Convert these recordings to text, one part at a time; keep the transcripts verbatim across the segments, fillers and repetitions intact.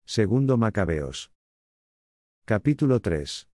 Segundo Macabeos. Capítulo tres.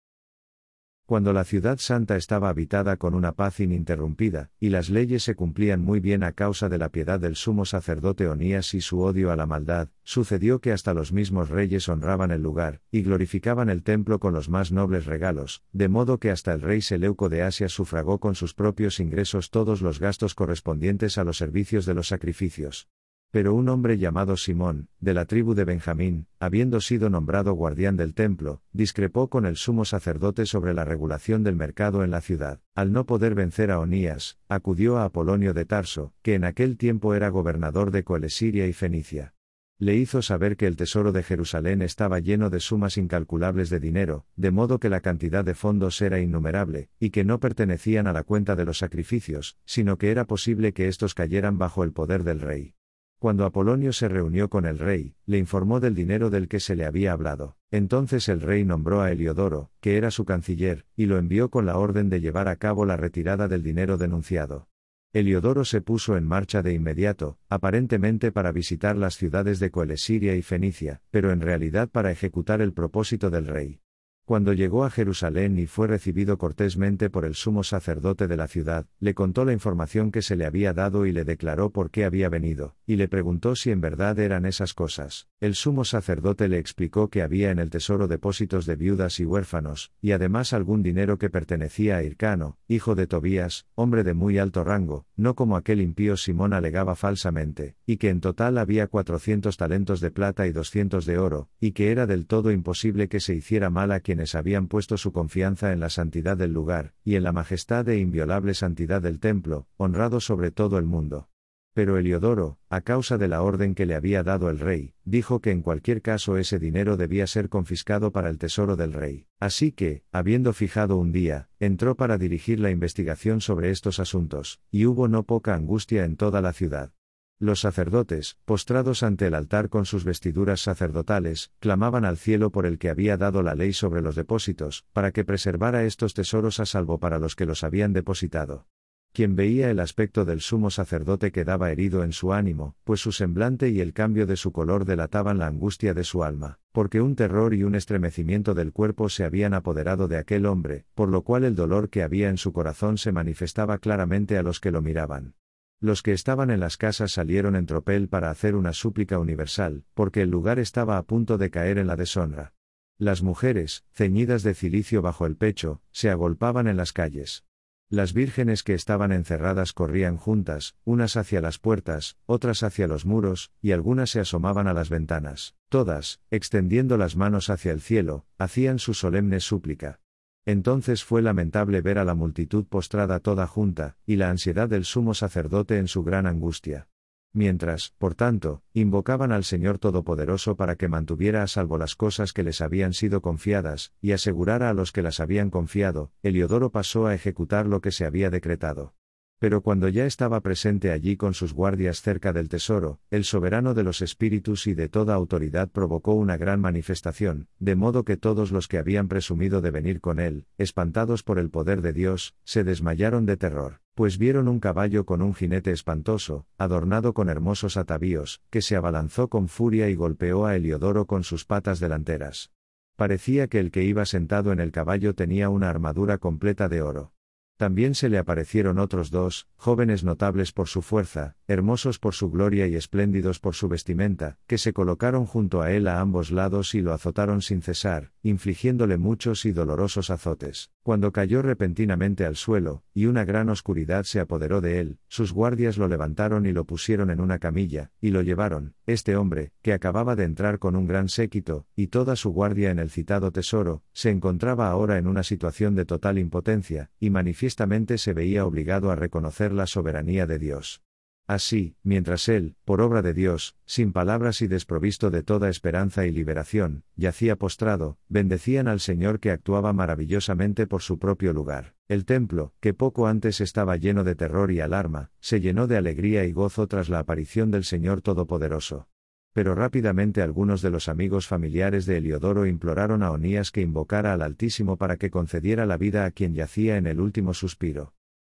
Cuando la ciudad santa estaba habitada con una paz ininterrumpida, y las leyes se cumplían muy bien a causa de la piedad del sumo sacerdote Onías y su odio a la maldad, sucedió que hasta los mismos reyes honraban el lugar, y glorificaban el templo con los más nobles regalos, de modo que hasta el rey Seleuco de Asia sufragó con sus propios ingresos todos los gastos correspondientes a los servicios de los sacrificios. Pero un hombre llamado Simón, de la tribu de Benjamín, habiendo sido nombrado guardián del templo, discrepó con el sumo sacerdote sobre la regulación del mercado en la ciudad. Al no poder vencer a Onías, acudió a Apolonio de Tarso, que en aquel tiempo era gobernador de Coelesiria y Fenicia. Le hizo saber que el tesoro de Jerusalén estaba lleno de sumas incalculables de dinero, de modo que la cantidad de fondos era innumerable, y que no pertenecían a la cuenta de los sacrificios, sino que era posible que éstos cayeran bajo el poder del rey. Cuando Apolonio se reunió con el rey, le informó del dinero del que se le había hablado. Entonces el rey nombró a Heliodoro, que era su canciller, y lo envió con la orden de llevar a cabo la retirada del dinero denunciado. Heliodoro se puso en marcha de inmediato, aparentemente para visitar las ciudades de Coelesiria y Fenicia, pero en realidad para ejecutar el propósito del rey. Cuando llegó a Jerusalén y fue recibido cortésmente por el sumo sacerdote de la ciudad, le contó la información que se le había dado y le declaró por qué había venido, y le preguntó si en verdad eran esas cosas. El sumo sacerdote le explicó que había en el tesoro depósitos de viudas y huérfanos, y además algún dinero que pertenecía a Hircano, hijo de Tobías, hombre de muy alto rango, no como aquel impío Simón alegaba falsamente, y que en total había cuatrocientos talentos de plata y doscientos de oro, y que era del todo imposible que se hiciera mal a quienes habían puesto su confianza en la santidad del lugar, y en la majestad e inviolable santidad del templo, honrado sobre todo el mundo. Pero Heliodoro, a causa de la orden que le había dado el rey, dijo que en cualquier caso ese dinero debía ser confiscado para el tesoro del rey. Así que, habiendo fijado un día, entró para dirigir la investigación sobre estos asuntos, y hubo no poca angustia en toda la ciudad. Los sacerdotes, postrados ante el altar con sus vestiduras sacerdotales, clamaban al cielo por el que había dado la ley sobre los depósitos, para que preservara estos tesoros a salvo para los que los habían depositado. Quien veía el aspecto del sumo sacerdote quedaba herido en su ánimo, pues su semblante y el cambio de su color delataban la angustia de su alma, porque un terror y un estremecimiento del cuerpo se habían apoderado de aquel hombre, por lo cual el dolor que había en su corazón se manifestaba claramente a los que lo miraban. Los que estaban en las casas salieron en tropel para hacer una súplica universal, porque el lugar estaba a punto de caer en la deshonra. Las mujeres, ceñidas de cilicio bajo el pecho, se agolpaban en las calles. Las vírgenes que estaban encerradas corrían juntas, unas hacia las puertas, otras hacia los muros, y algunas se asomaban a las ventanas. Todas, extendiendo las manos hacia el cielo, hacían su solemne súplica. Entonces fue lamentable ver a la multitud postrada toda junta, y la ansiedad del sumo sacerdote en su gran angustia. Mientras, por tanto, invocaban al Señor Todopoderoso para que mantuviera a salvo las cosas que les habían sido confiadas, y asegurara a los que las habían confiado, Heliodoro pasó a ejecutar lo que se había decretado. Pero cuando ya estaba presente allí con sus guardias cerca del tesoro, el soberano de los espíritus y de toda autoridad provocó una gran manifestación, de modo que todos los que habían presumido de venir con él, espantados por el poder de Dios, se desmayaron de terror, pues vieron un caballo con un jinete espantoso, adornado con hermosos atavíos, que se abalanzó con furia y golpeó a Heliodoro con sus patas delanteras. Parecía que el que iba sentado en el caballo tenía una armadura completa de oro. También se le aparecieron otros dos, jóvenes notables por su fuerza, hermosos por su gloria y espléndidos por su vestimenta, que se colocaron junto a él a ambos lados y lo azotaron sin cesar, infligiéndole muchos y dolorosos azotes. Cuando cayó repentinamente al suelo, y una gran oscuridad se apoderó de él, sus guardias lo levantaron y lo pusieron en una camilla, y lo llevaron. Este hombre, que acababa de entrar con un gran séquito, y toda su guardia en el citado tesoro, se encontraba ahora en una situación de total impotencia, y manifiestamente se veía obligado a reconocer la soberanía de Dios. Así, mientras él, por obra de Dios, sin palabras y desprovisto de toda esperanza y liberación, yacía postrado, bendecían al Señor que actuaba maravillosamente por su propio lugar. El templo, que poco antes estaba lleno de terror y alarma, se llenó de alegría y gozo tras la aparición del Señor Todopoderoso. Pero rápidamente algunos de los amigos familiares de Heliodoro imploraron a Onías que invocara al Altísimo para que concediera la vida a quien yacía en el último suspiro.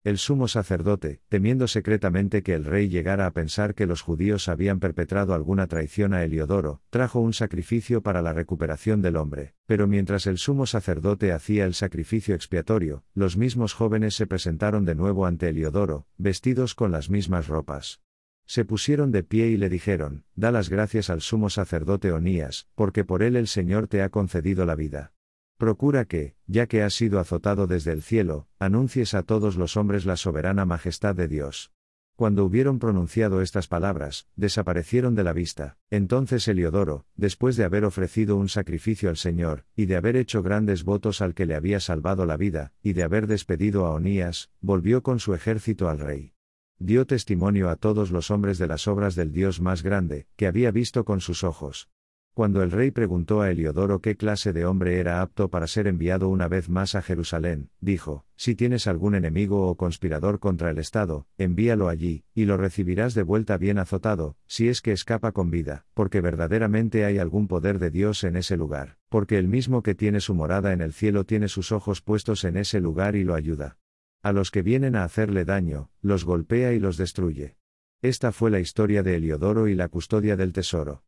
El sumo sacerdote, temiendo secretamente que el rey llegara a pensar que los judíos habían perpetrado alguna traición a Heliodoro, trajo un sacrificio para la recuperación del hombre, pero mientras el sumo sacerdote hacía el sacrificio expiatorio, los mismos jóvenes se presentaron de nuevo ante Heliodoro, vestidos con las mismas ropas. Se pusieron de pie y le dijeron: da las gracias al sumo sacerdote Onías, porque por él el Señor te ha concedido la vida. Procura que, ya que has sido azotado desde el cielo, anuncies a todos los hombres la soberana majestad de Dios. Cuando hubieron pronunciado estas palabras, desaparecieron de la vista. Entonces Heliodoro, después de haber ofrecido un sacrificio al Señor, y de haber hecho grandes votos al que le había salvado la vida, y de haber despedido a Onías, volvió con su ejército al rey. Dio testimonio a todos los hombres de las obras del Dios más grande, que había visto con sus ojos. Cuando el rey preguntó a Heliodoro qué clase de hombre era apto para ser enviado una vez más a Jerusalén, dijo: si tienes algún enemigo o conspirador contra el Estado, envíalo allí, y lo recibirás de vuelta bien azotado, si es que escapa con vida, porque verdaderamente hay algún poder de Dios en ese lugar, porque el mismo que tiene su morada en el cielo tiene sus ojos puestos en ese lugar y lo ayuda. A los que vienen a hacerle daño, los golpea y los destruye. Esta fue la historia de Heliodoro y la custodia del tesoro.